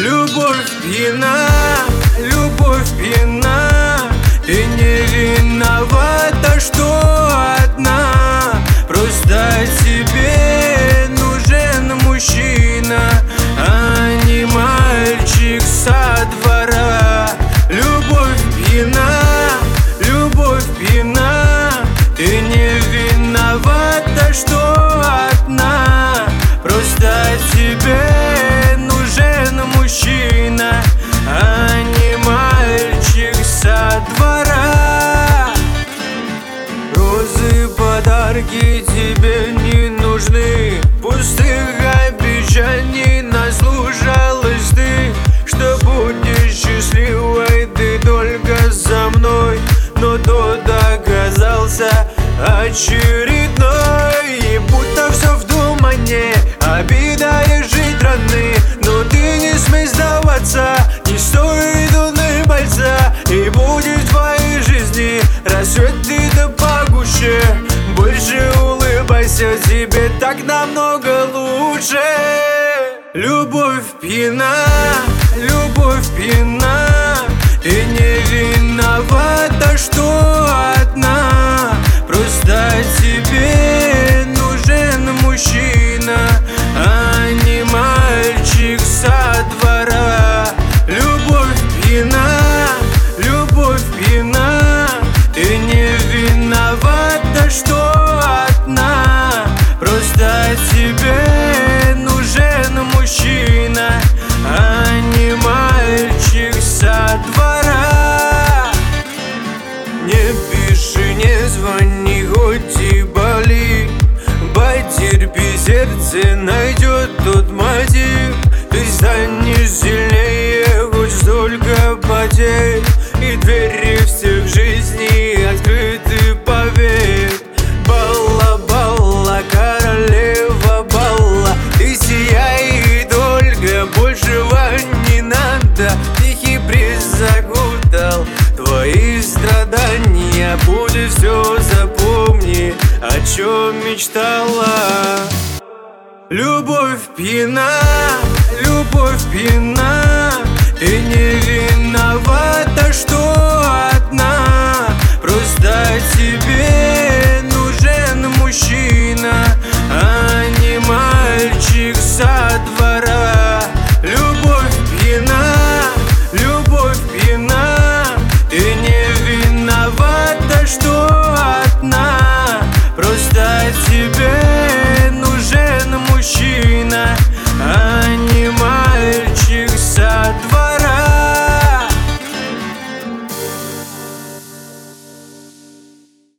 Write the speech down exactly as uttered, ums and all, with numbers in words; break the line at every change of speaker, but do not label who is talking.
Любовь пьяна, любовь пьяна. Ты не виновата, что одна. Просто тебе нужен мужчина, а не мальчик со двора. Любовь пьяна, любовь пьяна. Ты не виновата, что одна. Просто тебе нужен мужчина, а не мальчик со двора. Розы, подарки тебе не нужны. Пустых обещаний наслушалась ты, что будешь счастливой ты только со мной. Но тот оказался очередной, и будто все в тумане, обида и жить раны. Но ты не смей сдаваться, не стоит улыбаться, и будет в твоей жизни рассвет и да погуще. Больше улыбайся, тебе так намного лучше. Любовь пьяна, любовь пьяна. Ты не виновата, что одна. Просто тебе нужен мужчина, а не мальчик со двора. Любовь пьяна, любовь пьяна. Ты не виновата, что одна. Просто тебе нужен мужчина, а не мальчик со двора. Не пиши, не звони, хоть и боли. Потерпи, сердце найдет тот мотив. Ты станешь сильнее, хоть столько потерь, и двери всех жизней открыты, поверь. Балла, балла, королева балла. Ты сияй, только большего не надо. Тихий бриз закутал твои страдания. Будет все, запомни, о чем мечтала. Любовь пьяна, любовь пьяна. Ты не виновата, что одна. Просто тебе нужен мужчина, а не мальчик со двора. Любовь пьяна, любовь пьяна. Ты не виновата, что одна. Просто тебе